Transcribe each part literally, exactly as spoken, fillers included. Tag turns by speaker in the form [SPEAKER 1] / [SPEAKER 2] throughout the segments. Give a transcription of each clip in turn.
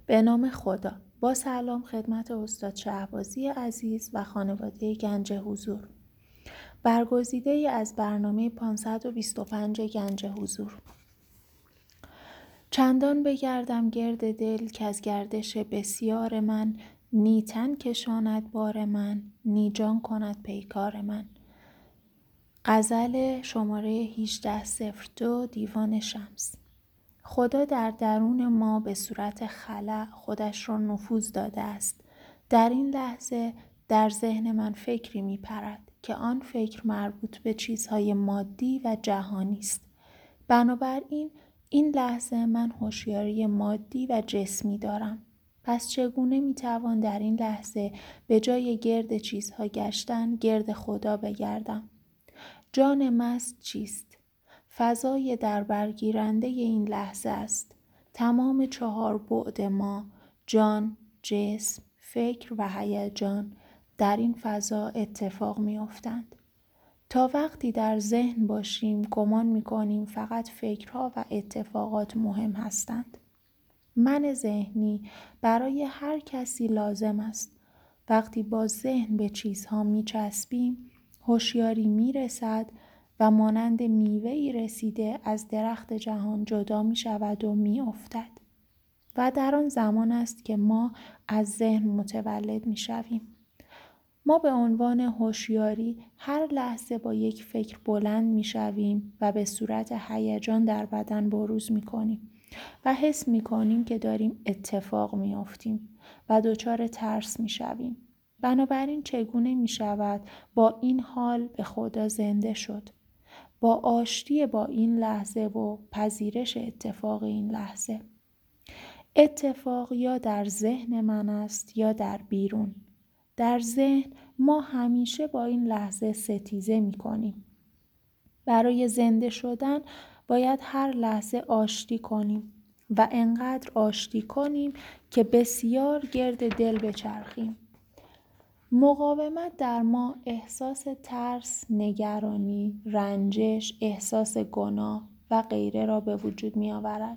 [SPEAKER 1] به نام خدا. با سلام خدمت استاد شهبازی عزیز و خانواده گنج حضور. برگزیده ای از برنامه پانصد و بیست و پنج گنج حضور. چندان بگردم گرد دل که از گردش بسیار من، نی تن کشاند بار من، نی جان کند پیکار من. غزل شماره هجده صفر دو دیوان شمس. خدا در درون ما به صورت خلأ خودش را نفوذ داده است. در این لحظه در ذهن من فکری می پرد که آن فکر مربوط به چیزهای مادی و جهانی است. بنابراین این لحظه من هوشیاری مادی و جسمی دارم. پس چگونه می توان در این لحظه به جای گرد چیزها گشتن گرد خدا بگردم؟ جان مست چیست؟ فضای در برگیرنده این لحظه است. تمام چهار بعد ما، جان، جسم، فکر و هیجان در این فضا اتفاق می افتند. تا وقتی در ذهن باشیم گمان می کنیم فقط فکرها و اتفاقات مهم هستند. من ذهنی برای هر کسی لازم است. وقتی با ذهن به چیزها می چسبیم، هوشیاری می رسد و مانند میوه‌ای رسیده از درخت جهان جدا می شود و می افتد. و در آن زمان است که ما از ذهن متولد می شویم. ما به عنوان هوشیاری هر لحظه با یک فکر بلند می شویم و به صورت هیجان در بدن بروز می کنیم و حس می کنیم که داریم اتفاق می افتیم و دچار ترس می شویم. بنابراین چگونه می شود با این حال به خدا زنده شد؟ با آشتی با این لحظه و پذیرش اتفاق این لحظه. اتفاق یا در ذهن من است یا در بیرون. در ذهن ما همیشه با این لحظه ستیزه می کنیم. برای زنده شدن باید هر لحظه آشتی کنیم و انقدر آشتی کنیم که بسیار گرد دل بچرخیم. مقاومت در ما احساس ترس، نگرانی، رنجش، احساس گناه و غیره را به وجود می آورد.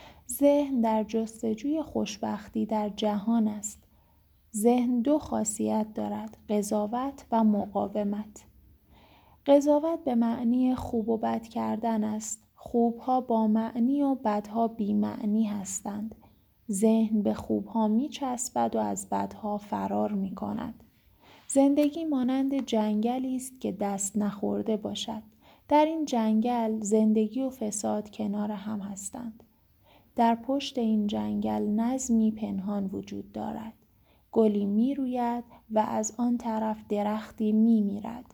[SPEAKER 1] ذهن در جستجوی خوشبختی در جهان است. ذهن دو خاصیت دارد: قضاوت و مقاومت. قضاوت به معنی خوب و بد کردن است. خوبها با معنی و بدها بی معنی هستند. ذهن به خوبها می چسبد و از بدها فرار می کند. زندگی مانند جنگلی است که دست نخورده باشد. در این جنگل زندگی و فساد کنار هم هستند. در پشت این جنگل نظمی پنهان وجود دارد. گلی می روید و از آن طرف درختی می میرد.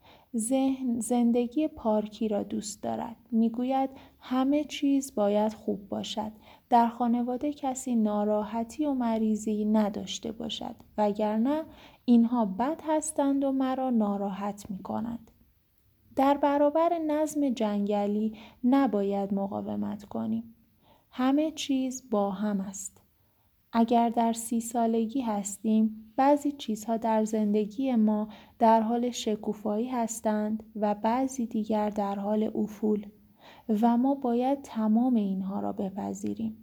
[SPEAKER 1] ذهن زندگی پارکی را دوست دارد. می گوید همه چیز باید خوب باشد. در خانواده کسی ناراحتی و مریضی نداشته باشد. وگرنه اینها بد هستند و مرا ناراحت می کنند. در برابر نظم جنگلی نباید مقاومت کنیم. همه چیز با هم است. اگر در سی سالگی هستیم، بعضی چیزها در زندگی ما در حال شکوفایی هستند و بعضی دیگر در حال افول و ما باید تمام اینها را بپذیریم.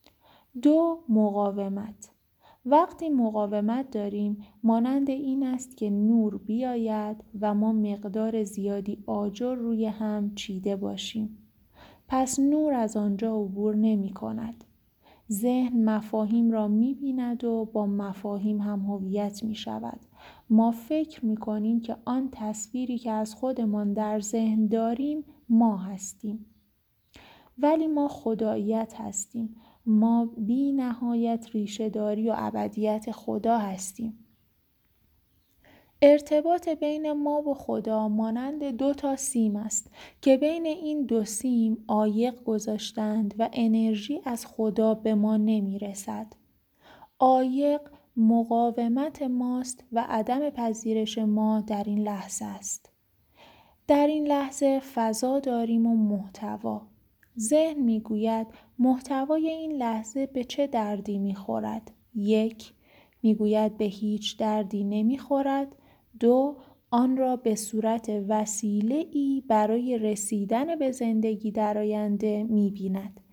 [SPEAKER 1] دو، مقاومت. وقتی مقاومت داریم مانند این است که نور بیاید و ما مقدار زیادی آجر روی هم چیده باشیم. پس نور از آنجا عبور نمی کند. ذهن مفاهیم را می بیند و با مفاهیم هم هویت می شود. ما فکر می کنیم که آن تصویری که از خودمان در ذهن داریم ما هستیم. ولی ما خداییت هستیم. ما بی نهایت ریشه داری و ابدیت خدا هستیم. ارتباط بین ما و خدا مانند دو تا سیم است که بین این دو سیم عایق گذاشتند و انرژی از خدا به ما نمی رسد. عایق مقاومت ماست و عدم پذیرش ما در این لحظه است. در این لحظه فضا داریم و محتوا. ذهن می گوید محتوای این لحظه به چه دردی می خورد؟ یک، می گوید به هیچ دردی نمی خورد. دو، آن را به صورت وسیله‌ای برای رسیدن به زندگی در آینده می بیند.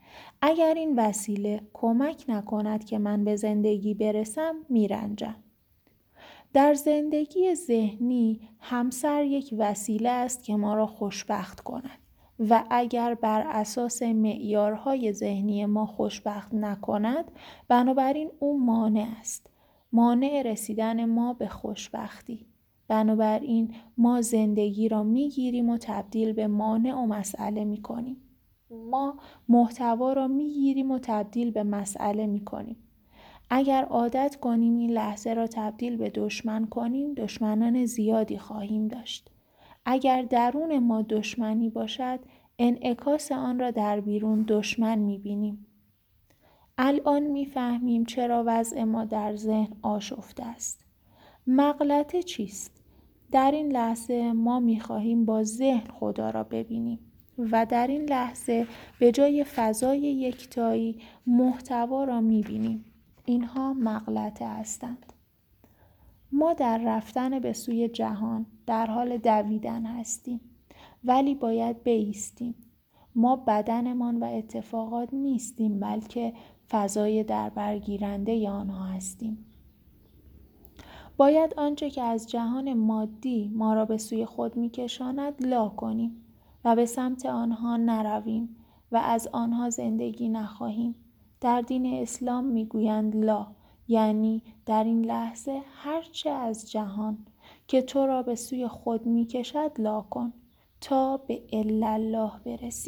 [SPEAKER 1] اگر این وسیله کمک نکند که من به زندگی برسم میرنجم. در زندگی ذهنی همسر یک وسیله است که ما را خوشبخت کند و اگر بر اساس معیارهای ذهنی ما خوشبخت نکند بنابراین او مانع است، مانع رسیدن ما به خوشبختی. بنابراین ما زندگی را میگیریم و تبدیل به مانع و مسئله میکنیم. ما محتوا را میگیریم و تبدیل به مسئله میکنیم. اگر عادت کنیم این لحظه را تبدیل به دشمن کنیم، دشمنان زیادی خواهیم داشت. اگر درون ما دشمنی باشد، انعکاس آن را در بیرون دشمن میبینیم. الان میفهمیم چرا وضع ما در ذهن آشفته است. مغلطه چیست؟ در این لحظه ما میخواهیم با ذهن خدا را ببینیم و در این لحظه به جای فضای یکتایی محتوا را میبینیم. اینها مغلطه هستند. ما در رفتن به سوی جهان در حال دویدن هستیم، ولی باید بایستیم. ما بدنمان و اتفاقات نیستیم، بلکه فضای در برگیرنده آنها هستیم. باید آنچه که از جهان مادی ما را به سوی خود میکشاند لا کنیم و به سمت آنها نرویم و از آنها زندگی نخواهیم. در دین اسلام میگویند لا، یعنی در این لحظه هرچه از جهان که تو را به سوی خود میکشد لا کن تا به الا الله برسی.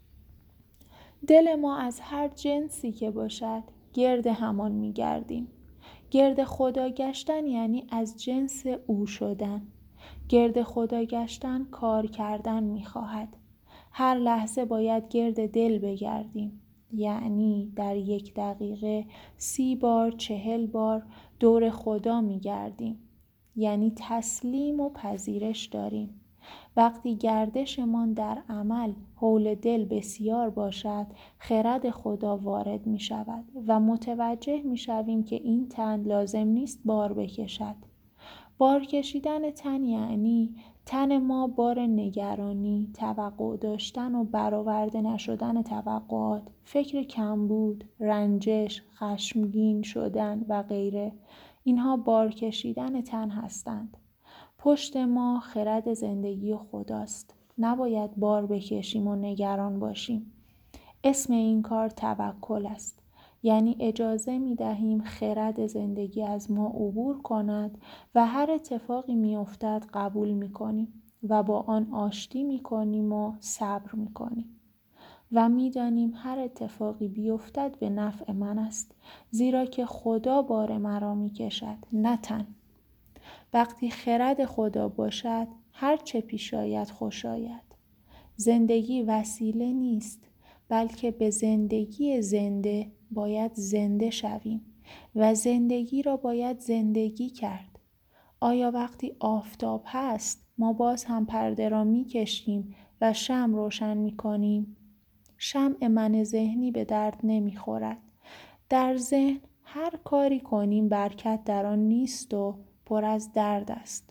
[SPEAKER 1] دل ما از هر جنسی که باشد گرد همان میگردیم. گرد خدا گشتن یعنی از جنس او شدن. گرد خدا گشتن کار کردن میخواهد. هر لحظه باید گرد دل بگردیم. یعنی در یک دقیقه سی بار چهل بار دور خدا میگردیم. یعنی تسلیم و پذیرش داریم. وقتی گردشمان در عمل حول دل بسیار باشد، خرد خدا وارد می شود و متوجه می شویم که این تن لازم نیست بار بکشد. بار کشیدن تن یعنی تن ما بار نگرانی، توقع داشتن و برآورده نشدن توقعات، فکر کمبود، رنجش، خشمگین شدن و غیره. اینها بار کشیدن تن هستند. پشت ما خرد زندگی خداست. نباید بار بکشیم و نگران باشیم. اسم این کار توکل است. یعنی اجازه می دهیم خرد زندگی از ما عبور کند و هر اتفاقی می افتد قبول می کنیم و با آن آشتی می کنیم و صبر می کنیم. و می دانیم هر اتفاقی بیفتد به نفع من است، زیرا که خدا بار مرا می کشد، نه تن. وقتی خرد خدا باشد، هر چه پیش آید خوش آید. زندگی وسیله نیست، بلکه به زندگی زنده باید زنده شویم و زندگی را باید زندگی کرد. آیا وقتی آفتاب هست ما باز هم پرده را می کشیم و شمع روشن می کنیم؟ شمع من ذهنی به درد نمی خورد. در ذهن هر کاری کنیم برکت در آن نیست و پر از درد است.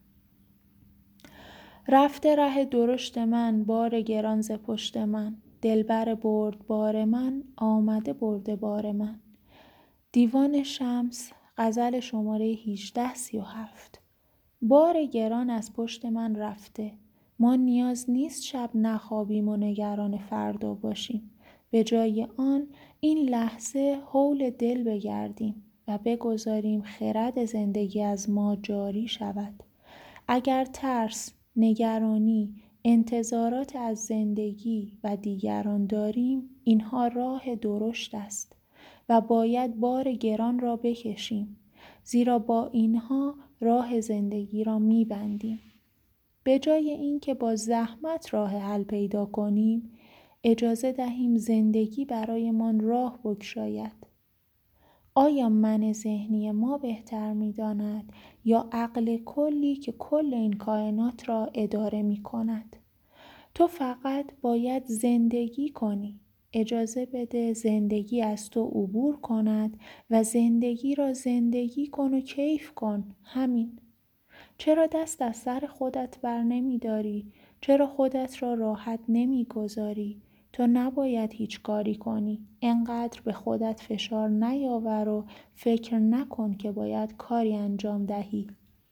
[SPEAKER 1] رفته ره درشت من، بار گران ز پشت من، دلبر برد بار من، آمده برده بار من. دیوان شمس، غزل شماره هجده سی و هفت. بار گران از پشت من رفته. ما نیاز نیست شب نخوابیم و نگران فردا باشیم. به جای آن این لحظه حول دل بگردیم و بگذاریم خرد زندگی از ما جاری شود. اگر ترس، نگرانی، انتظارات از زندگی و دیگران داریم، اینها راه درشت است و باید بار گران را بکشیم، زیرا با اینها راه زندگی را می‌بندیم. به جای اینکه با زحمت راه حل پیدا کنیم، اجازه دهیم زندگی برایمان راه بگشاید. آیا من ذهنی ما بهتر می‌داند یا عقل کلی که کل این کائنات را اداره می‌کند؟ تو فقط باید زندگی کنی. اجازه بده زندگی از تو عبور کند و زندگی را زندگی کن و کیف کن. همین. چرا دست از سر خودت بر نمی داری؟ چرا خودت را راحت نمی گذاری؟ تو نباید هیچ کاری کنی. انقدر به خودت فشار نیاور و فکر نکن که باید کاری انجام دهی.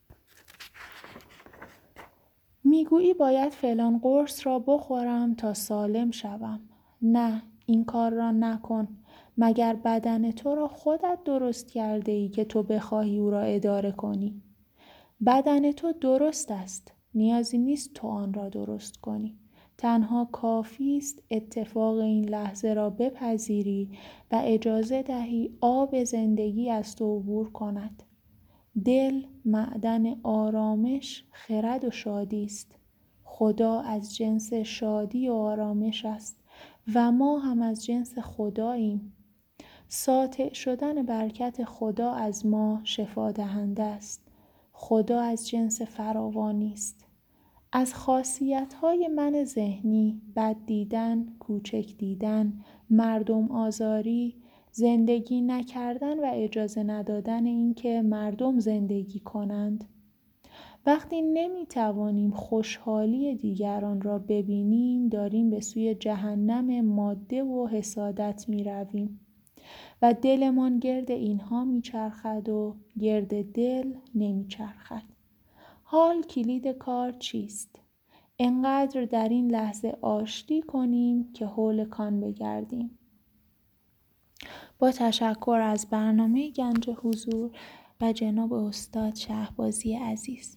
[SPEAKER 1] میگویی باید فلان قرص را بخورم تا سالم شوم. نه، این کار را نکن. مگر بدن تو را خودت درست کرده ای که تو بخواهی او را اداره کنی؟ بدن تو درست است. نیازی نیست تو آن را درست کنی. تنها کافی است اتفاق این لحظه را بپذیری و اجازه دهی آب زندگی از تو عبور کند. دل معدن آرامش، خرد و شادی است. خدا از جنس شادی و آرامش است و ما هم از جنس خداییم. ساطع شدن برکت خدا از ما شفا دهنده است. خدا از جنس فراوانی است. از خاصیت‌های من ذهنی، بد دیدن، کوچک دیدن، مردم آزاری، زندگی نکردن و اجازه ندادن اینکه مردم زندگی کنند. وقتی نمی‌توانیم خوشحالی دیگران را ببینیم، داریم به سوی جهنم ماده و حسادت می‌رویم و دلمان گرد اینها میچرخد و گرد دل نمیچرخد. حال کلید کار چیست؟ انقدر در این لحظه آشتی کنیم که حول کان بگردیم. با تشکر از برنامه گنج حضور و جناب استاد شهبازی عزیز.